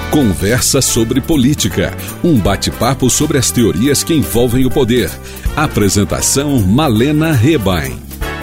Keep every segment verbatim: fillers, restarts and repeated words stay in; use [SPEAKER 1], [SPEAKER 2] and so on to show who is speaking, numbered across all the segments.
[SPEAKER 1] Conversa sobre Política, um bate-papo sobre as teorias que envolvem o poder. Apresentação Malena Rebaim.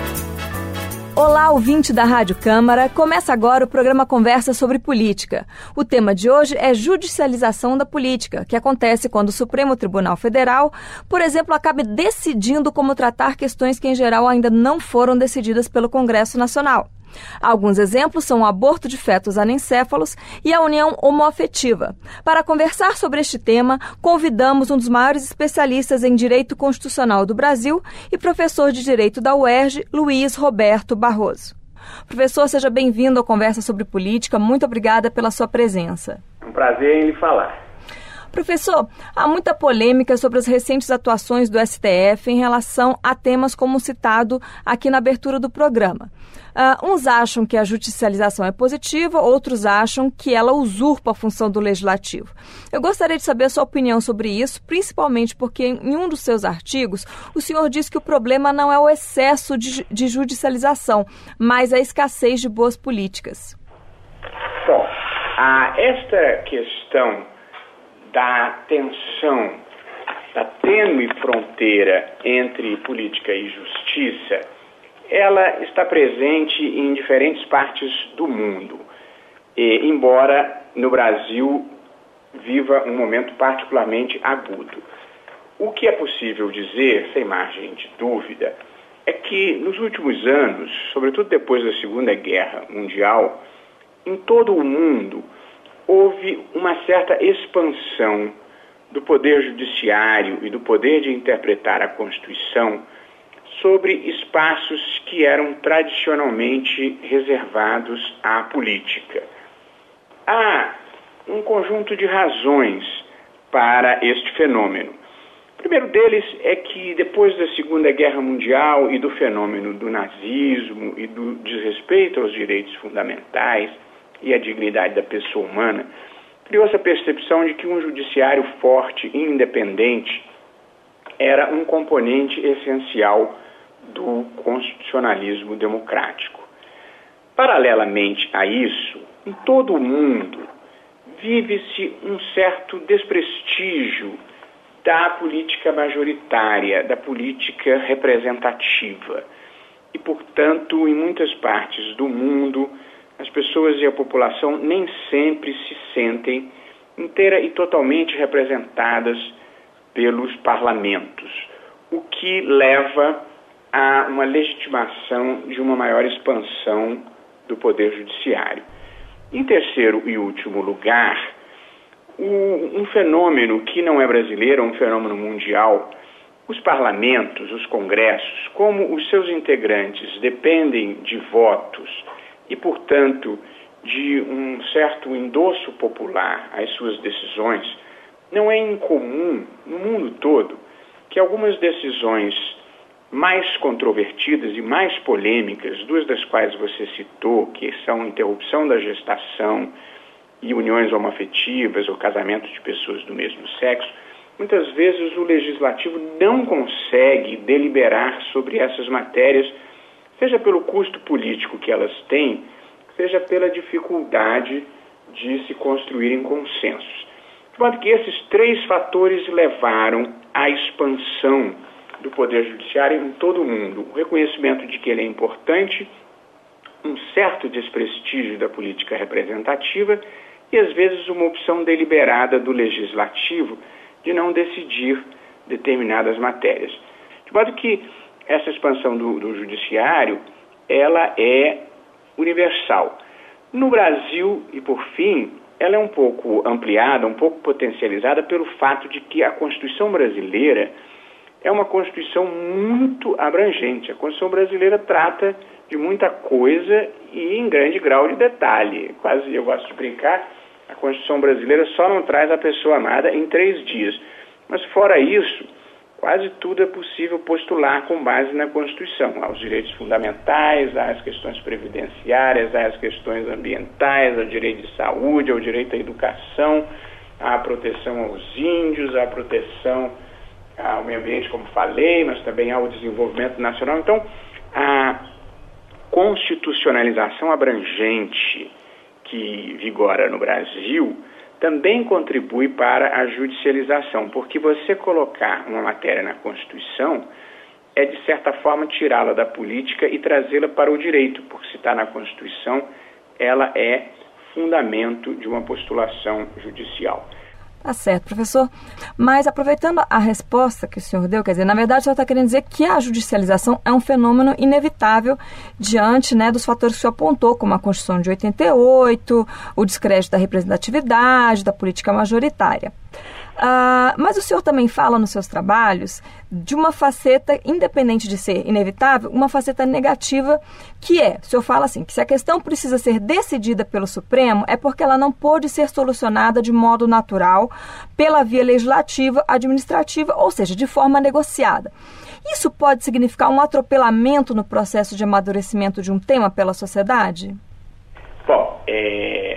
[SPEAKER 2] Olá, ouvinte da Rádio Câmara. Começa agora o programa Conversa sobre Política. O tema de hoje é judicialização da política, que acontece quando o Supremo Tribunal Federal, por exemplo, acaba decidindo como tratar questões que, em geral, ainda não foram decididas pelo Congresso Nacional. Alguns exemplos são o aborto de fetos anencéfalos e a união homoafetiva. Para conversar sobre este tema, convidamos um dos maiores especialistas em direito constitucional do Brasil e professor de direito da U E R J, Luiz Roberto Barroso. Professor, seja bem-vindo à Conversa sobre Política. Muito obrigada pela sua presença.
[SPEAKER 3] É um prazer em lhe falar.
[SPEAKER 2] Professor, há muita polêmica sobre as recentes atuações do S T F em relação a temas como citado aqui na abertura do programa. Uh, uns acham que a judicialização é positiva, outros acham que ela usurpa a função do legislativo. Eu gostaria de saber a sua opinião sobre isso, principalmente porque em um dos seus artigos o senhor diz que o problema não é o excesso de, de judicialização, mas a escassez de boas políticas.
[SPEAKER 3] Bom, a esta questão da tensão, da tênue fronteira entre política e justiça, ela está presente em diferentes partes do mundo, e, embora no Brasil viva um momento particularmente agudo. O que é possível dizer, sem margem de dúvida, é que nos últimos anos, sobretudo depois da Segunda Guerra Mundial, em todo o mundo houve uma certa expansão do poder judiciário e do poder de interpretar a Constituição sobre espaços que eram tradicionalmente reservados à política. Há um conjunto de razões para este fenômeno. O primeiro deles é que depois da Segunda Guerra Mundial e do fenômeno do nazismo e do desrespeito aos direitos fundamentais e à dignidade da pessoa humana, criou-se a percepção de que um judiciário forte e independente era um componente essencial do constitucionalismo democrático. Paralelamente a isso, em todo o mundo, vive-se um certo desprestígio da política majoritária, da política representativa. E, portanto, em muitas partes do mundo, as pessoas e a população nem sempre se sentem inteira e totalmente representadas pelos parlamentos, o que leva a uma legitimação de uma maior expansão do poder judiciário. Em terceiro e último lugar, um fenômeno que não é brasileiro, é um fenômeno mundial. Os parlamentos, os congressos, como os seus integrantes dependem de votos e, portanto, de um certo endosso popular às suas decisões, não é incomum no mundo todo que algumas decisões mais controvertidas e mais polêmicas, duas das quais você citou, que são interrupção da gestação e uniões homoafetivas ou casamentos de pessoas do mesmo sexo, muitas vezes o legislativo não consegue deliberar sobre essas matérias, seja pelo custo político que elas têm, seja pela dificuldade de se construírem consensos. De modo que esses três fatores levaram à expansão do Poder Judiciário em todo o mundo. O reconhecimento de que ele é importante, um certo desprestígio da política representativa e, às vezes, uma opção deliberada do Legislativo de não decidir determinadas matérias. De modo que essa expansão do, do Judiciário, ela é universal. No Brasil, e por fim, ela é um pouco ampliada, um pouco potencializada pelo fato de que a Constituição brasileira é uma Constituição muito abrangente. A Constituição brasileira trata de muita coisa e em grande grau de detalhe. Quase, eu gosto de brincar, a Constituição brasileira só não traz a pessoa amada em três dias. Mas fora isso, quase tudo é possível postular com base na Constituição. Há os direitos fundamentais, há as questões previdenciárias, há as questões ambientais, há o direito de saúde, há o direito à educação, há a proteção aos índios, há a proteção ao meio ambiente, como falei, mas também ao desenvolvimento nacional. Então, a constitucionalização abrangente que vigora no Brasil também contribui para a judicialização, porque você colocar uma matéria na Constituição é, de certa forma, tirá-la da política e trazê-la para o direito, porque se está na Constituição, ela é fundamento de uma postulação judicial.
[SPEAKER 2] Tá certo, professor. Mas aproveitando a resposta que o senhor deu, quer dizer, na verdade o senhor está querendo dizer que a judicialização é um fenômeno inevitável diante, né, dos fatores que o senhor apontou, como a Constituição de oitenta e oito, o descrédito da representatividade, da política majoritária. Uh, mas o senhor também fala nos seus trabalhos de uma faceta, independente de ser inevitável, uma faceta negativa, que é, o senhor fala assim, que se a questão precisa ser decidida pelo Supremo, é porque ela não pode ser solucionada de modo natural pela via legislativa, administrativa, ou seja, de forma negociada. Isso pode significar um atropelamento no processo de amadurecimento de um tema pela sociedade?
[SPEAKER 3] Bom, é,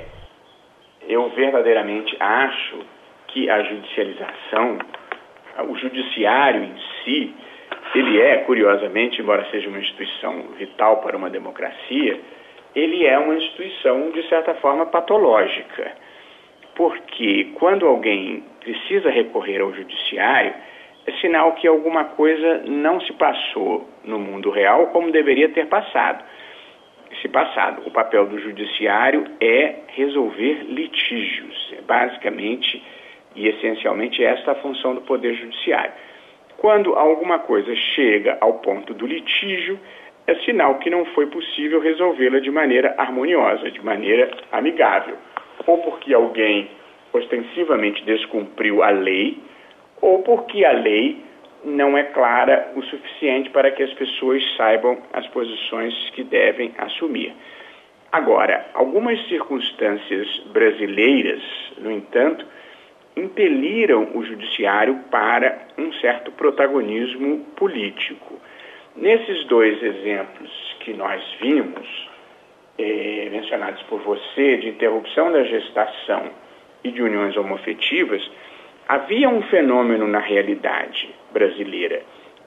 [SPEAKER 3] eu verdadeiramente acho que a judicialização, o judiciário em si, ele é, curiosamente, embora seja uma instituição vital para uma democracia, ele é uma instituição, de certa forma, patológica. Porque quando alguém precisa recorrer ao judiciário, é sinal que alguma coisa não se passou no mundo real como deveria ter passado. Se passado, o papel do judiciário é resolver litígios, é basicamente e essencialmente esta é a função do Poder Judiciário. Quando alguma coisa chega ao ponto do litígio, é sinal que não foi possível resolvê-la de maneira harmoniosa, de maneira amigável, ou porque alguém ostensivamente descumpriu a lei, ou porque a lei não é clara o suficiente para que as pessoas saibam as posições que devem assumir. Agora, algumas circunstâncias brasileiras, no entanto, impeliram o judiciário para um certo protagonismo político. Nesses dois exemplos que nós vimos, eh, mencionados por você, de interrupção da gestação e de uniões homoafetivas, havia um fenômeno na realidade brasileira.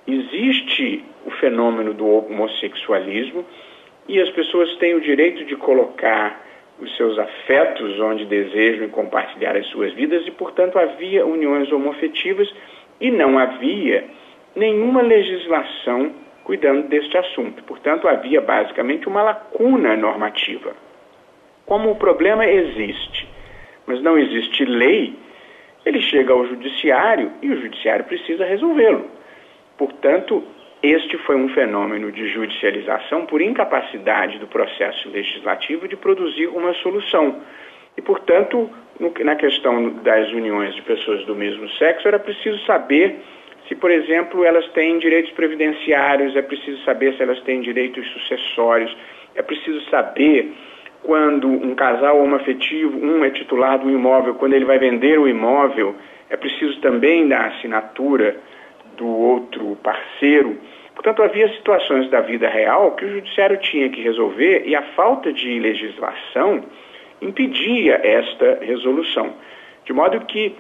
[SPEAKER 3] Existe o fenômeno do homossexualismo e as pessoas têm o direito de colocar os seus afetos onde desejam e compartilhar as suas vidas e, portanto, havia uniões homoafetivas e não havia nenhuma legislação cuidando deste assunto. Portanto, havia basicamente uma lacuna normativa. Como o problema existe, mas não existe lei, ele chega ao judiciário e o judiciário precisa resolvê-lo. Portanto, este foi um fenômeno de judicialização por incapacidade do processo legislativo de produzir uma solução. E, portanto, no, na questão das uniões de pessoas do mesmo sexo, era preciso saber se, por exemplo, elas têm direitos previdenciários, é preciso saber se elas têm direitos sucessórios, é preciso saber quando um casal homoafetivo, um é titular do imóvel, quando ele vai vender o imóvel, é preciso também da assinatura do outro parceiro. Portanto, havia situações da vida real que o judiciário tinha que resolver e a falta de legislação impedia esta resolução. De modo que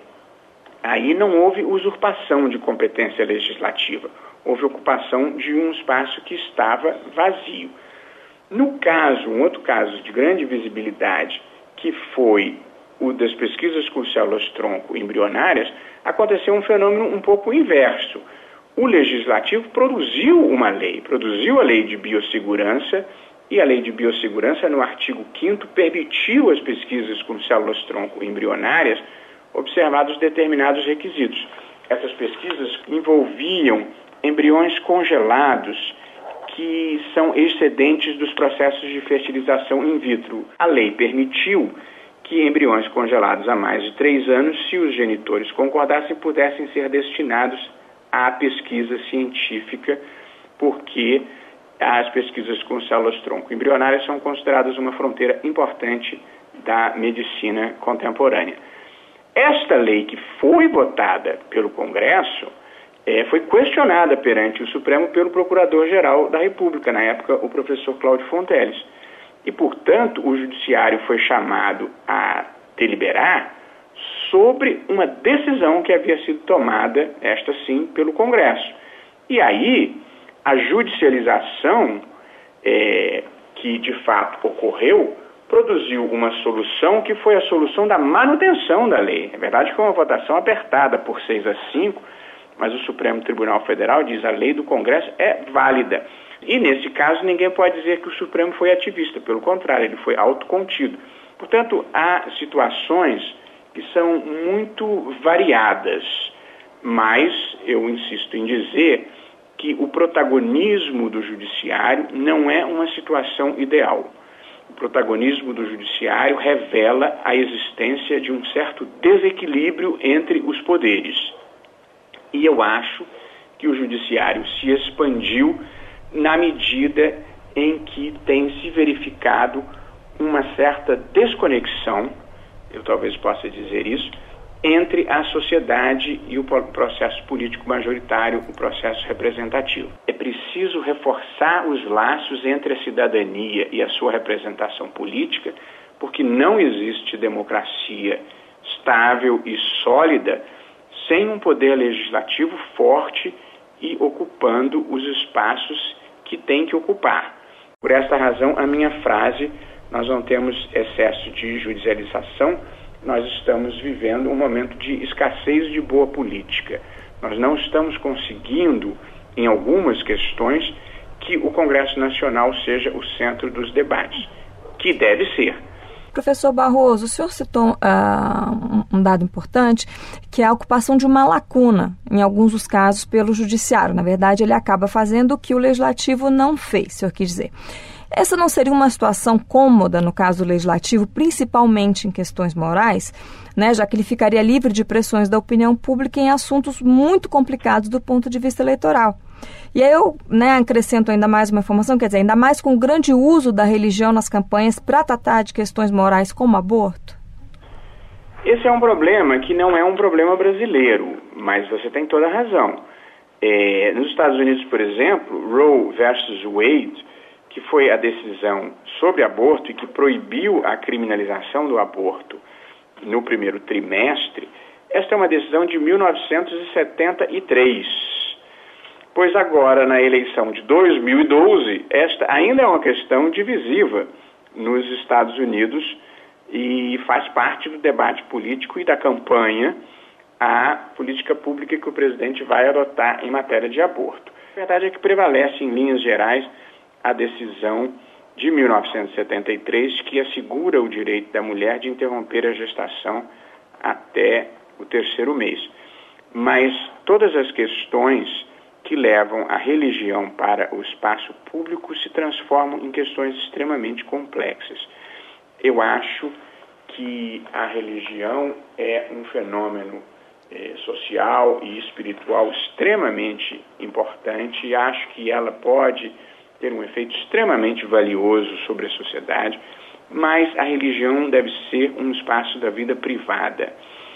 [SPEAKER 3] aí não houve usurpação de competência legislativa, houve ocupação de um espaço que estava vazio. No caso, um outro caso de grande visibilidade, que foi o das pesquisas com células-tronco embrionárias, aconteceu um fenômeno um pouco inverso. O Legislativo produziu uma lei, produziu a Lei de Biossegurança, e a Lei de Biossegurança, no artigo quinto, permitiu as pesquisas com células-tronco embrionárias, observados determinados requisitos. Essas pesquisas envolviam embriões congelados, que são excedentes dos processos de fertilização in vitro. A lei permitiu que embriões congelados há mais de três anos, se os genitores concordassem, pudessem ser destinados à pesquisa científica, porque as pesquisas com células-tronco embrionárias são consideradas uma fronteira importante da medicina contemporânea. Esta lei, que foi votada pelo Congresso, é, foi questionada perante o Supremo pelo Procurador-Geral da República, na época o professor Cláudio Fonteles. E, portanto, o Judiciário foi chamado a deliberar sobre uma decisão que havia sido tomada, esta sim, pelo Congresso. E aí, a judicialização, é, que de fato ocorreu, produziu uma solução que foi a solução da manutenção da lei. É verdade que foi uma votação apertada por seis a cinco, mas o Supremo Tribunal Federal diz que a lei do Congresso é válida. E, nesse caso, ninguém pode dizer que o Supremo foi ativista. Pelo contrário, ele foi autocontido. Portanto, há situações que são muito variadas, mas eu insisto em dizer que o protagonismo do judiciário não é uma situação ideal. O protagonismo do judiciário revela a existência de um certo desequilíbrio entre os poderes. E eu acho que o judiciário se expandiu na medida em que tem se verificado uma certa desconexão, eu talvez possa dizer isso, entre a sociedade e o processo político majoritário, o processo representativo. É preciso reforçar os laços entre a cidadania e a sua representação política, porque não existe democracia estável e sólida sem um poder legislativo forte e ocupando os espaços que tem que ocupar. Por esta razão, a minha frase, nós não temos excesso de judicialização, nós estamos vivendo um momento de escassez de boa política. Nós não estamos conseguindo, em algumas questões, que o Congresso Nacional seja o centro dos debates, que deve ser.
[SPEAKER 2] Professor Barroso, o senhor citou uh, um dado importante, que é a ocupação de uma lacuna, em alguns dos casos, pelo Judiciário. Na verdade, ele acaba fazendo o que o Legislativo não fez, o senhor quis dizer. Essa não seria uma situação cômoda no caso legislativo, principalmente em questões morais, né, já que ele ficaria livre de pressões da opinião pública em assuntos muito complicados do ponto de vista eleitoral. E aí eu, né, acrescento ainda mais uma informação, quer dizer, ainda mais com o grande uso da religião nas campanhas para tratar de questões morais como aborto?
[SPEAKER 3] Esse é um problema que não é um problema brasileiro, mas você tem toda a razão. É, nos Estados Unidos, por exemplo, Roe versus Wade, que foi a decisão sobre aborto e que proibiu a criminalização do aborto no primeiro trimestre, esta é uma decisão de mil novecentos e setenta e três. Pois agora, na eleição de dois mil e doze, esta ainda é uma questão divisiva nos Estados Unidos e faz parte do debate político e da campanha à política pública que o presidente vai adotar em matéria de aborto. A verdade é que prevalece, em linhas gerais, a decisão de mil novecentos e setenta e três, que assegura o direito da mulher de interromper a gestação até o terceiro mês. Mas todas as questões que levam a religião para o espaço público se transformam em questões extremamente complexas. Eu acho que a religião é um fenômeno eh, social e espiritual extremamente importante e acho que ela pode ter um efeito extremamente valioso sobre a sociedade, mas a religião deve ser um espaço da vida privada.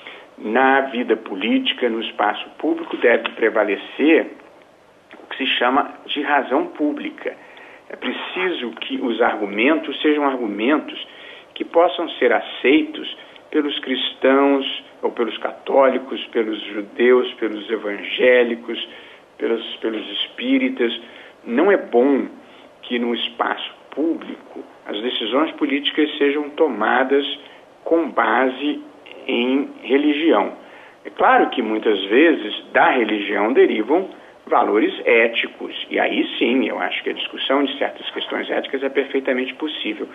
[SPEAKER 3] Na vida política, no espaço público, deve prevalecer o que se chama de razão pública. É preciso que os argumentos sejam argumentos que possam ser aceitos pelos cristãos, ou pelos católicos, pelos judeus, pelos evangélicos, pelos, pelos espíritas. Não é bom que no espaço público as decisões políticas sejam tomadas com base em religião. É claro que muitas vezes da religião derivam valores éticos, e aí sim, eu acho que a discussão de certas questões éticas é perfeitamente possível.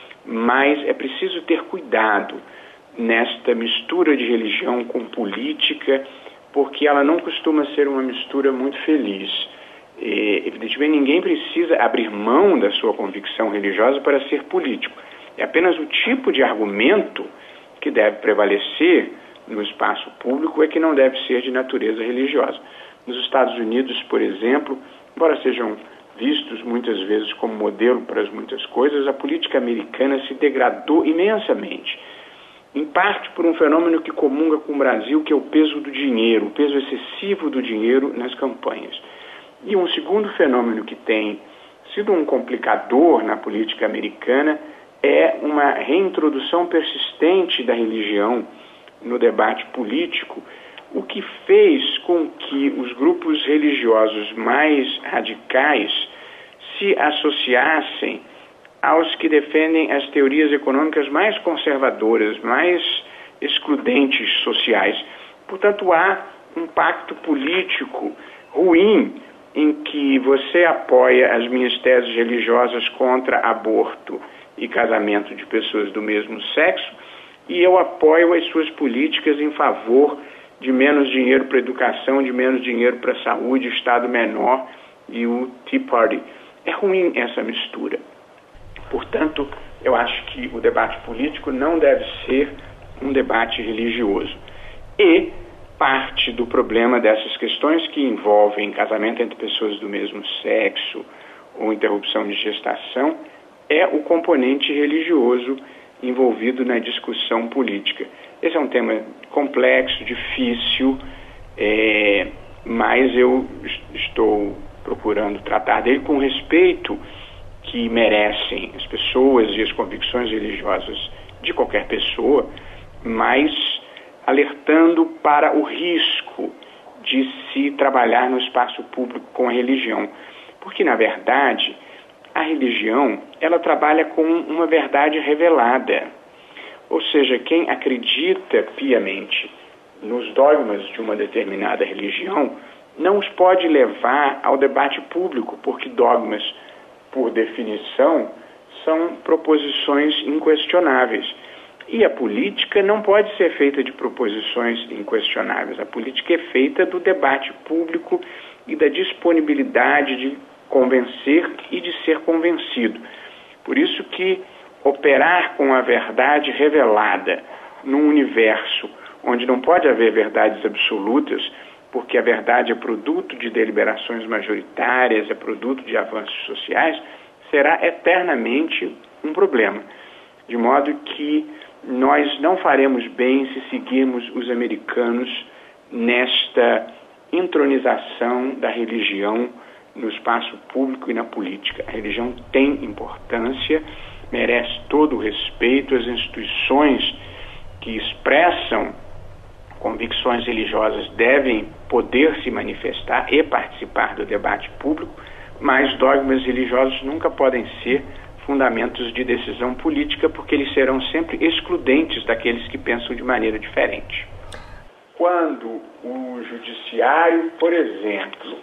[SPEAKER 3] Mas é preciso ter cuidado nesta mistura de religião com política, porque ela não costuma ser uma mistura muito feliz. E, evidentemente, ninguém precisa abrir mão da sua convicção religiosa para ser político. É apenas o tipo de argumento que deve prevalecer no espaço público é que não deve ser de natureza religiosa. Nos Estados Unidos, por exemplo, embora sejam vistos muitas vezes como modelo para as muitas coisas, a política americana se degradou imensamente. Em parte por um fenômeno que comunga com o Brasil, que é o peso do dinheiro, o peso excessivo do dinheiro nas campanhas. E um segundo fenômeno que tem sido um complicador na política americana é uma reintrodução persistente da religião no debate político, o que fez com que os grupos religiosos mais radicais se associassem aos que defendem as teorias econômicas mais conservadoras, mais excludentes sociais. Portanto, há um pacto político ruim em que você apoia as minhas teses religiosas contra aborto e casamento de pessoas do mesmo sexo, e eu apoio as suas políticas em favor de menos dinheiro para educação, de menos dinheiro para saúde, Estado menor e o Tea Party. É ruim essa mistura. Portanto, eu acho que o debate político não deve ser um debate religioso. E parte do problema dessas questões que envolvem casamento entre pessoas do mesmo sexo ou interrupção de gestação é o componente religioso envolvido na discussão política. Esse é um tema complexo, difícil, é, mas eu estou procurando tratar dele com respeito que merecem as pessoas e as convicções religiosas de qualquer pessoa, mas alertando para o risco de se trabalhar no espaço público com a religião. Porque, na verdade, a religião, ela trabalha com uma verdade revelada. Ou seja, quem acredita piamente nos dogmas de uma determinada religião não os pode levar ao debate público, porque dogmas, por definição, são proposições inquestionáveis. E a política não pode ser feita de proposições inquestionáveis. A política é feita do debate público e da disponibilidade de convencer e de ser convencido. Por isso que operar com a verdade revelada num universo onde não pode haver verdades absolutas, porque a verdade é produto de deliberações majoritárias, é produto de avanços sociais, será eternamente um problema. De modo que nós não faremos bem se seguirmos os americanos nesta entronização da religião no espaço público e na política. A religião tem importância, merece todo o respeito, as instituições que expressam convicções religiosas devem poder se manifestar e participar do debate público, mas dogmas religiosos nunca podem ser fundamentos de decisão política, porque eles serão sempre excludentes daqueles que pensam de maneira diferente. Quando o judiciário, por exemplo,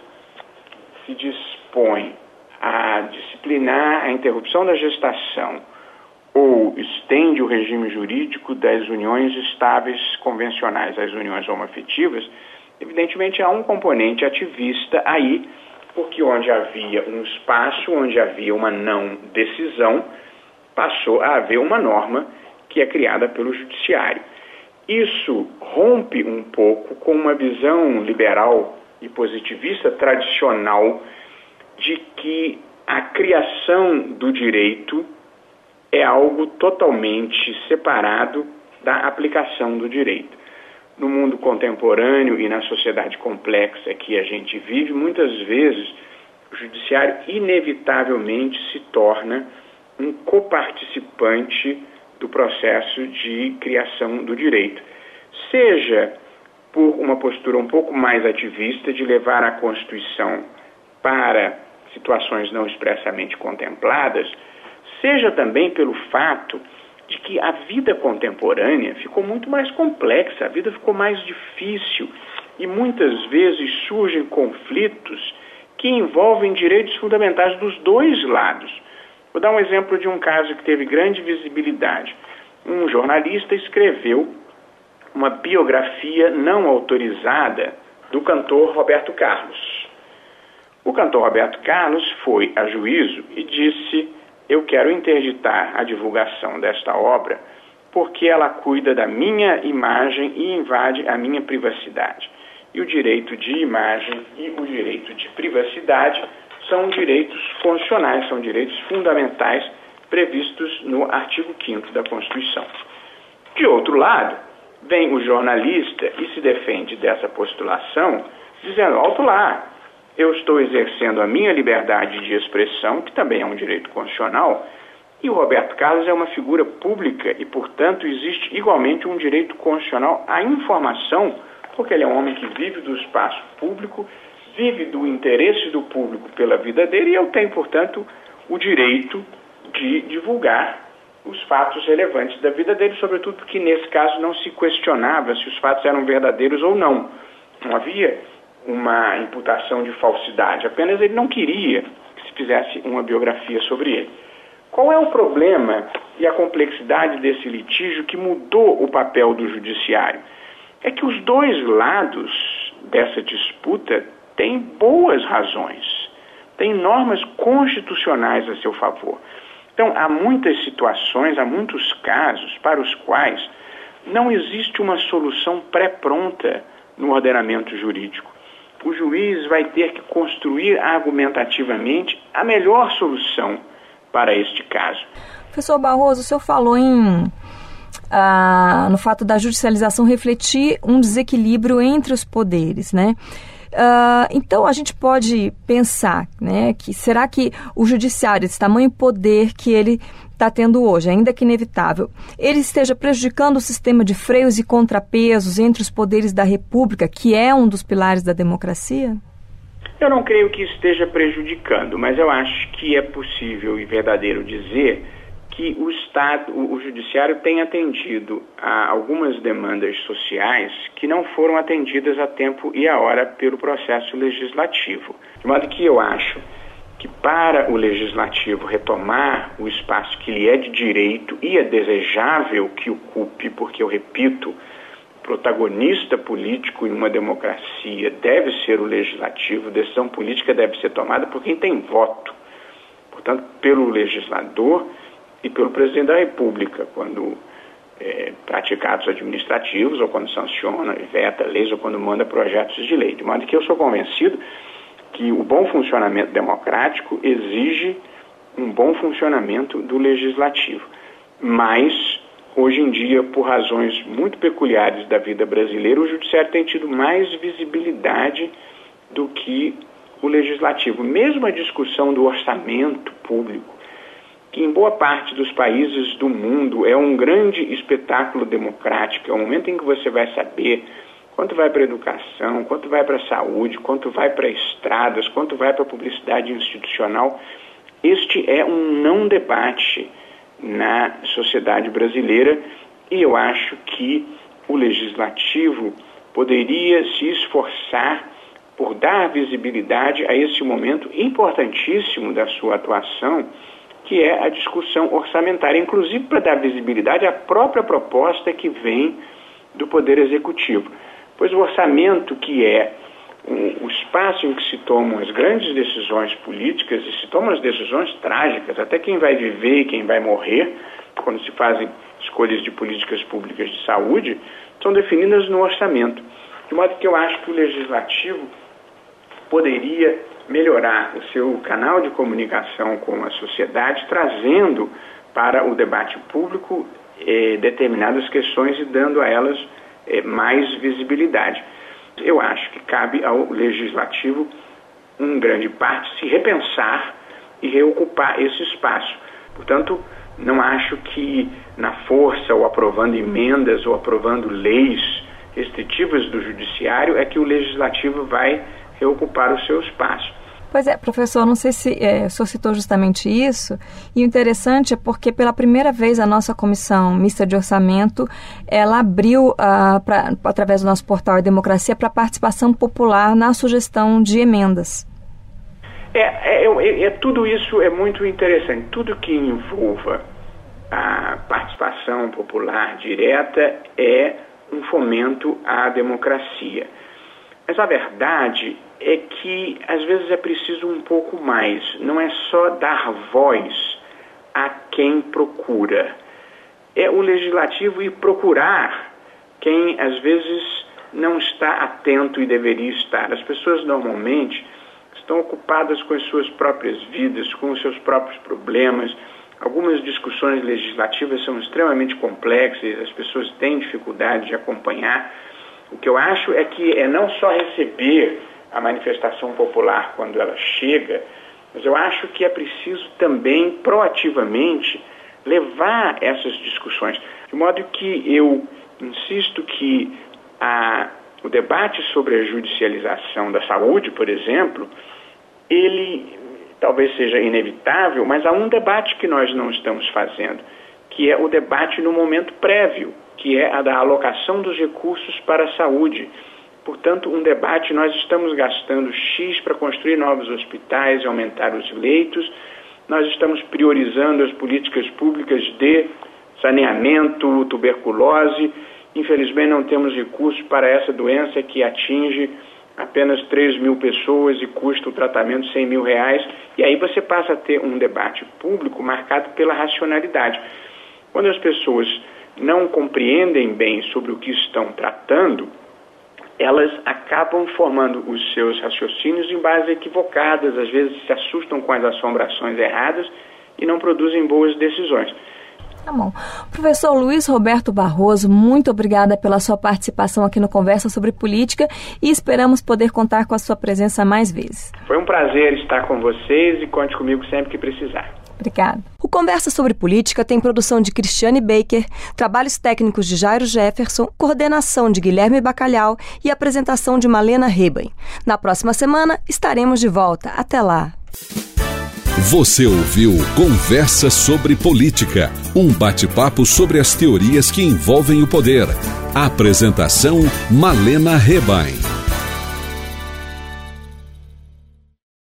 [SPEAKER 3] se dispõe a disciplinar a interrupção da gestação ou estende o regime jurídico das uniões estáveis convencionais às uniões homoafetivas, evidentemente há um componente ativista aí, porque onde havia um espaço, onde havia uma não decisão, passou a haver uma norma que é criada pelo judiciário. Isso rompe um pouco com uma visão liberal e positivista tradicional de que a criação do direito é algo totalmente separado da aplicação do direito. No mundo contemporâneo e na sociedade complexa que a gente vive, muitas vezes o judiciário inevitavelmente se torna um coparticipante do processo de criação do direito. Seja por uma postura um pouco mais ativista de levar a Constituição para situações não expressamente contempladas, seja também pelo fato de que a vida contemporânea ficou muito mais complexa, a vida ficou mais difícil e muitas vezes surgem conflitos que envolvem direitos fundamentais dos dois lados. Vou dar um exemplo de um caso que teve grande visibilidade. Um jornalista escreveu uma biografia não autorizada do cantor Roberto Carlos. O cantor Roberto Carlos foi a juízo e disse: eu quero interditar a divulgação desta obra porque ela cuida da minha imagem e invade a minha privacidade. E o direito de imagem e o direito de privacidade são direitos constitucionais, são direitos fundamentais previstos no artigo quinto da Constituição. De outro lado, vem o jornalista e se defende dessa postulação, dizendo: alto lá, eu estou exercendo a minha liberdade de expressão, que também é um direito constitucional, e o Roberto Carlos é uma figura pública e, portanto, existe igualmente um direito constitucional à informação, porque ele é um homem que vive do espaço público, vive do interesse do público pela vida dele, e eu tenho, portanto, o direito de divulgar os fatos relevantes da vida dele, sobretudo porque nesse caso não se questionava se os fatos eram verdadeiros ou não. Não havia uma imputação de falsidade, apenas ele não queria que se fizesse uma biografia sobre ele. Qual é o problema e a complexidade desse litígio que mudou o papel do judiciário? É que os dois lados dessa disputa têm boas razões, têm normas constitucionais a seu favor. Então, há muitas situações, há muitos casos para os quais não existe uma solução pré-pronta no ordenamento jurídico. O juiz vai ter que construir argumentativamente a melhor solução para este caso.
[SPEAKER 2] Professor Barroso, o senhor falou em, ah, no fato da judicialização refletir um desequilíbrio entre os poderes, né? Uh, então a gente pode pensar, né, que será que o judiciário, esse tamanho poder que ele está tendo hoje, ainda que inevitável, ele esteja prejudicando o sistema de freios e contrapesos entre os poderes da República, que é um dos pilares da democracia?
[SPEAKER 3] Eu não creio que esteja prejudicando, mas eu acho que é possível e verdadeiro dizer que o Estado, o Judiciário tem atendido a algumas demandas sociais que não foram atendidas a tempo e a hora pelo processo legislativo. De modo que eu acho que para o Legislativo retomar o espaço que lhe é de direito e é desejável que ocupe, porque eu repito, protagonista político em uma democracia deve ser o Legislativo, decisão política deve ser tomada por quem tem voto, portanto, pelo legislador e pelo presidente da República, quando é, pratica atos administrativos, ou quando sanciona, veta leis, ou quando manda projetos de lei. De modo que eu sou convencido que o bom funcionamento democrático exige um bom funcionamento do legislativo. Mas, hoje em dia, por razões muito peculiares da vida brasileira, o judiciário tem tido mais visibilidade do que o legislativo. Mesmo a discussão do orçamento público, que em boa parte dos países do mundo é um grande espetáculo democrático, é o momento em que você vai saber quanto vai para a educação, quanto vai para a saúde, quanto vai para estradas, quanto vai para a publicidade institucional. Este é um não debate na sociedade brasileira e eu acho que o legislativo poderia se esforçar por dar visibilidade a esse momento importantíssimo da sua atuação, que é a discussão orçamentária, inclusive para dar visibilidade à própria proposta que vem do Poder Executivo. Pois o orçamento, que é o espaço em que se tomam as grandes decisões políticas e se tomam as decisões trágicas, até quem vai viver e quem vai morrer, quando se fazem escolhas de políticas públicas de saúde, são definidas no orçamento. De modo que eu acho que o Legislativo poderia melhorar o seu canal de comunicação com a sociedade, trazendo para o debate público eh, determinadas questões e dando a elas eh, mais visibilidade. Eu acho que cabe ao Legislativo, em grande parte, se repensar e reocupar esse espaço. Portanto, não acho que na força, ou aprovando emendas, ou aprovando leis restritivas do Judiciário, é que o Legislativo vai reocupar o seu espaço.
[SPEAKER 2] Pois é, professor, não sei se é, o senhor citou justamente isso, e o interessante é porque pela primeira vez a nossa Comissão Mista de Orçamento, ela abriu, uh, pra, através do nosso portal e Democracia, para participação popular na sugestão de emendas.
[SPEAKER 3] É, é, é, é, tudo isso é muito interessante. Tudo que envolva a participação popular direta é um fomento à democracia. Mas a verdade é que às vezes é preciso um pouco mais. Não é só dar voz a quem procura. É o legislativo ir procurar quem às vezes não está atento e deveria estar. As pessoas normalmente estão ocupadas com as suas próprias vidas, com os seus próprios problemas. Algumas discussões legislativas são extremamente complexas, as pessoas têm dificuldade de acompanhar. O que eu acho é que é não só receber a manifestação popular quando ela chega, mas eu acho que é preciso também proativamente levar essas discussões. De modo que eu insisto que a, o debate sobre a judicialização da saúde, por exemplo, ele talvez seja inevitável, mas há um debate que nós não estamos fazendo, que é o debate no momento prévio, que é a da alocação dos recursos para a saúde. Portanto, um debate, nós estamos gastando X para construir novos hospitais e aumentar os leitos, nós estamos priorizando as políticas públicas de saneamento, tuberculose. Infelizmente, não temos recursos para essa doença que atinge apenas três mil pessoas e custa o tratamento cem mil reais. E aí você passa a ter um debate público marcado pela racionalidade. Quando as pessoas não compreendem bem sobre o que estão tratando, elas acabam formando os seus raciocínios em bases equivocadas, às vezes se assustam com as assombrações erradas e não produzem boas decisões.
[SPEAKER 2] Tá bom. Professor Luiz Roberto Barroso, muito obrigada pela sua participação aqui no Conversa sobre Política e esperamos poder contar com a sua presença mais vezes.
[SPEAKER 3] Foi um prazer estar com vocês e conte comigo sempre que precisar.
[SPEAKER 2] Obrigada. O Conversa sobre Política tem produção de Cristiane Baker, trabalhos técnicos de Jairo Jefferson, coordenação de Guilherme Bacalhau e apresentação de Malena Rebain. Na próxima semana estaremos de volta. Até lá.
[SPEAKER 1] Você ouviu Conversa sobre Política, um bate-papo sobre as teorias que envolvem o poder. Apresentação Malena Rebain.